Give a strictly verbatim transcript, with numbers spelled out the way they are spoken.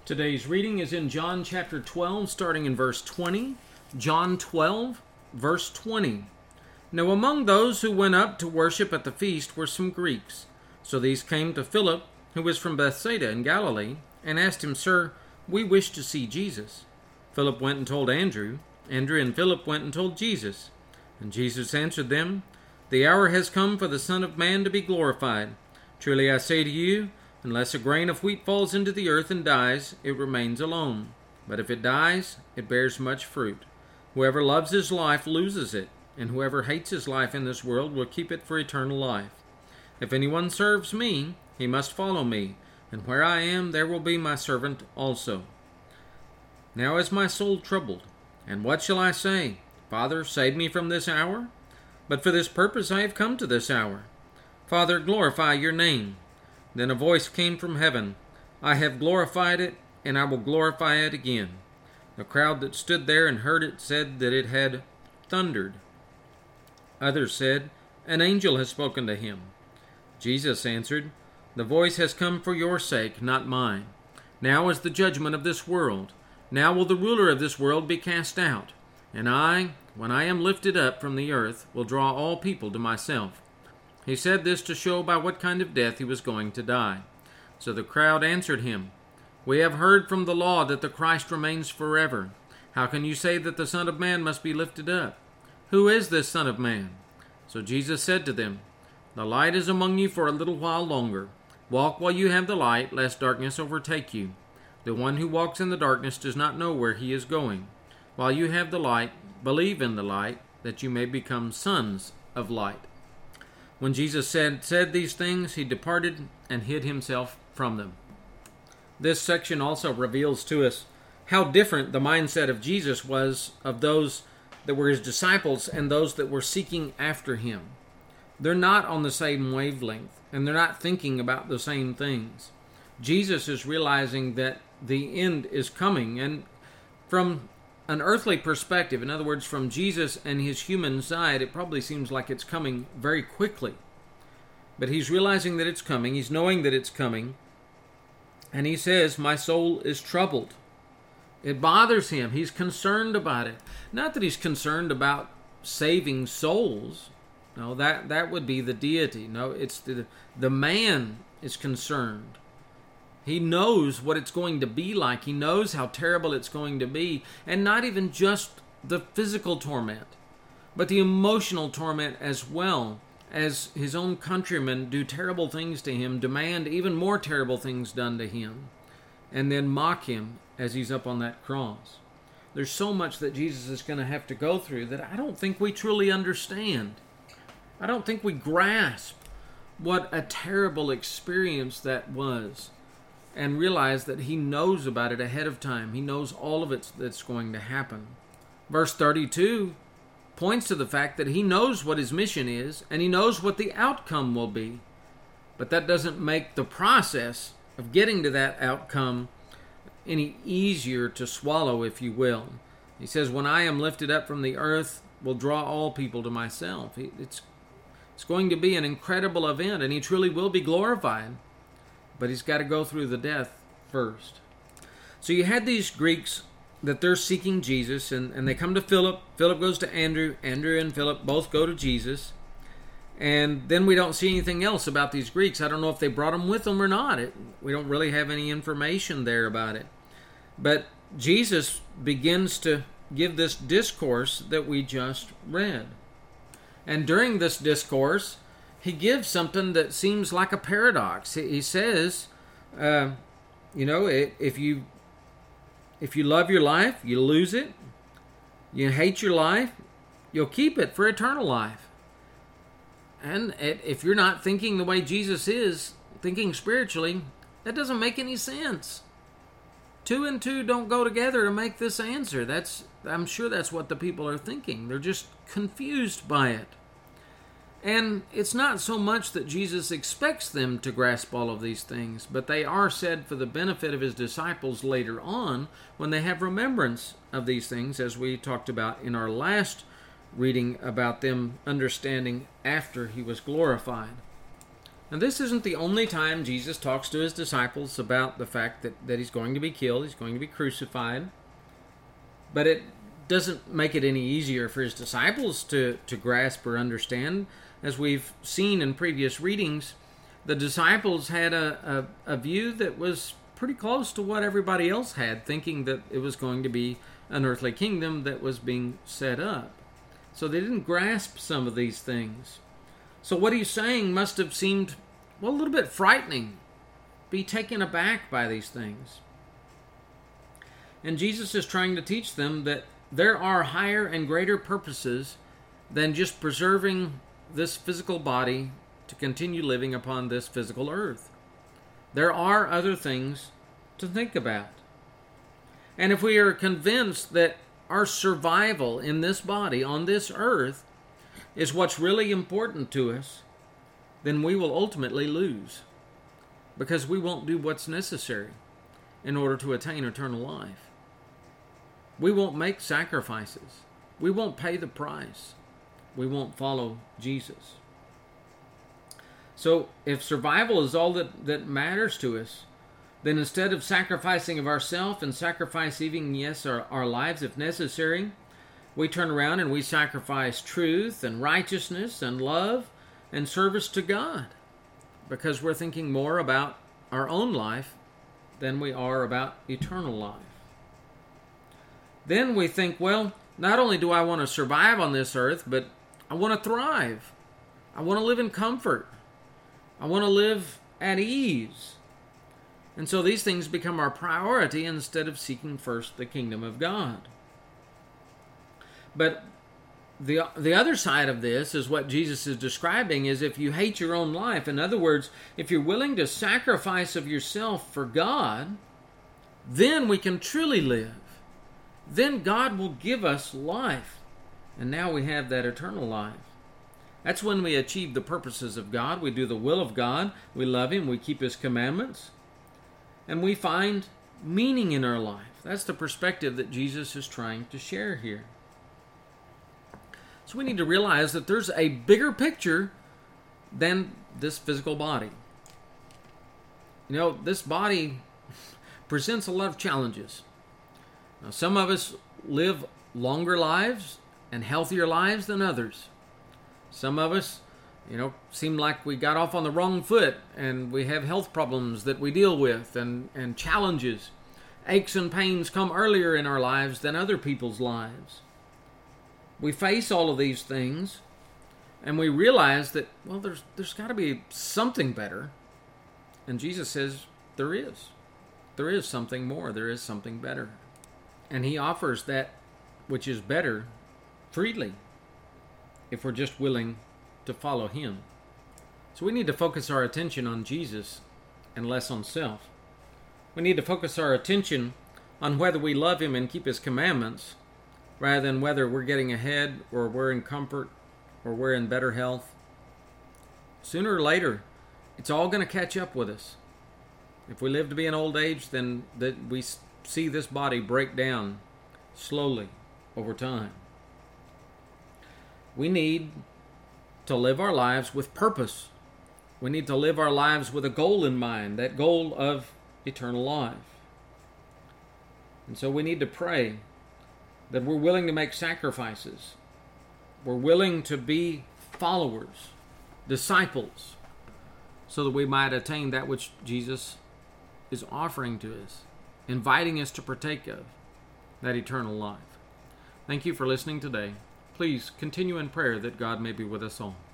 Today's reading is in John chapter twelve, starting in verse twenty. John twelve, verse twenty. Now among those who went up to worship at the feast were some Greeks. So these came to Philip, who was from Bethsaida in Galilee, and asked him, Sir, we wish to see Jesus. Philip went and told Andrew. Andrew and Philip went and told Jesus. And Jesus answered them, The hour has come for the Son of Man to be glorified. Truly I say to you, unless a grain of wheat falls into the earth and dies, it remains alone. But if it dies, it bears much fruit. Whoever loves his life loses it, and whoever hates his life in this world will keep it for eternal life. If anyone serves me, he must follow me, and where I am, there will be my servant also. Now is my soul troubled, and what shall I say? Father, save me from this hour? But for this purpose I have come to this hour. Father, glorify your name. Then a voice came from heaven, I have glorified it, and I will glorify it again. The crowd that stood there and heard it said that it had thundered. Others said, An angel has spoken to him. Jesus answered, The voice has come for your sake, not mine. Now is the judgment of this world. Now will the ruler of this world be cast out. And I, when I am lifted up from the earth, will draw all people to myself. He said this to show by what kind of death he was going to die. So the crowd answered him, We have heard from the law that the Christ remains forever. How can you say that the Son of Man must be lifted up? Who is this Son of Man? So Jesus said to them, The light is among you for a little while longer. Walk while you have the light, lest darkness overtake you. The one who walks in the darkness does not know where he is going. While you have the light, believe in the light, that you may become sons of light. When Jesus said, said these things, he departed and hid himself from them. This section also reveals to us how different the mindset of Jesus was of those that were his disciples and those that were seeking after him. They're not on the same wavelength, and they're not thinking about the same things. Jesus is realizing that the end is coming, and from an earthly perspective, in other words, from Jesus and his human side, it probably seems like it's coming very quickly. But he's realizing that it's coming, he's knowing that it's coming, and he says, My soul is troubled. It bothers him. He's concerned about it. Not that he's concerned about saving souls. No, that, that would be the deity. No, it's the, the man is concerned. He knows what it's going to be like. He knows how terrible it's going to be. And not even just the physical torment, but the emotional torment as well, as his own countrymen do terrible things to him, demand even more terrible things done to him, and then mock him as he's up on that cross. There's so much that Jesus is going to have to go through that I don't think we truly understand. I don't think we grasp what a terrible experience that was, and realize that he knows about it ahead of time. He knows all of it that's going to happen. Verse thirty-two points to the fact that he knows what his mission is, and he knows what the outcome will be. But that doesn't make the process of getting to that outcome any easier to swallow, if you will. He says, When I am lifted up from the earth, will draw all people to myself. It's, it's going to be an incredible event, and he truly will be glorified. But he's got to go through the death first. So you had these Greeks that they're seeking Jesus, and, and they come to Philip. Philip goes to Andrew. Andrew and Philip both go to Jesus. And then we don't see anything else about these Greeks. I don't know if they brought them with them or not. It, we don't really have any information there about it. But Jesus begins to give this discourse that we just read. And during this discourse, he gives something that seems like a paradox. He says, uh, you know, if you if you love your life, you lose it. You hate your life, you'll keep it for eternal life. And if you're not thinking the way Jesus is, thinking spiritually, that doesn't make any sense. Two and two don't go together to make this answer. That's I'm sure that's what the people are thinking. They're just confused by it. And it's not so much that Jesus expects them to grasp all of these things, but they are said for the benefit of his disciples later on when they have remembrance of these things, as we talked about in our last reading about them understanding after he was glorified. Now, this isn't the only time Jesus talks to his disciples about the fact that, that he's going to be killed, he's going to be crucified. But it doesn't make it any easier for his disciples to, to grasp or understand. As we've seen in previous readings, the disciples had a, a, a view that was pretty close to what everybody else had, thinking that it was going to be an earthly kingdom that was being set up. So they didn't grasp some of these things. So what he's saying must have seemed, well, a little bit frightening, be taken aback by these things. And Jesus is trying to teach them that there are higher and greater purposes than just preserving this physical body to continue living upon this physical earth. There are other things to think about. And if we are convinced that our survival in this body, on this earth, is what's really important to us, then we will ultimately lose, because we won't do what's necessary in order to attain eternal life. We won't make sacrifices. We won't pay the price. We won't follow Jesus. So if survival is all that, that matters to us, then instead of sacrificing of ourselves and sacrifice even, yes, our, our lives if necessary, we turn around and we sacrifice truth and righteousness and love and service to God, because we're thinking more about our own life than we are about eternal life. Then we think, well, not only do I want to survive on this earth, but I want to thrive. I want to live in comfort. I want to live at ease. And so these things become our priority instead of seeking first the kingdom of God. But the the other side of this is what Jesus is describing, is if you hate your own life. In other words, if you're willing to sacrifice of yourself for God, then we can truly live. Then God will give us life. And now we have that eternal life. That's when we achieve the purposes of God. We do the will of God. We love Him. We keep His commandments. And we find meaning in our life. That's the perspective that Jesus is trying to share here. So we need to realize that there's a bigger picture than this physical body. You know, this body presents a lot of challenges. Now, some of us live longer lives and healthier lives than others. Some of us, you know, seem like we got off on the wrong foot, and we have health problems that we deal with, and, and challenges. Aches and pains come earlier in our lives than other people's lives. We face all of these things, and we realize that, well, there's there's got to be something better. And Jesus says there is. There is something more. There is something better. And He offers that which is better freely, if we're just willing to follow Him. So we need to focus our attention on Jesus and less on self. We need to focus our attention on whether we love Him and keep His commandments, rather than whether we're getting ahead or we're in comfort or we're in better health. Sooner or later, it's all going to catch up with us. If we live to be an old age, then that we see this body break down slowly over time. We need to live our lives with purpose. We need to live our lives with a goal in mind, that goal of eternal life. And so we need to pray that we're willing to make sacrifices. We're willing to be followers, disciples, so that we might attain that which Jesus is offering to us, inviting us to partake of, that eternal life. Thank you for listening today. Please continue in prayer that God may be with us all.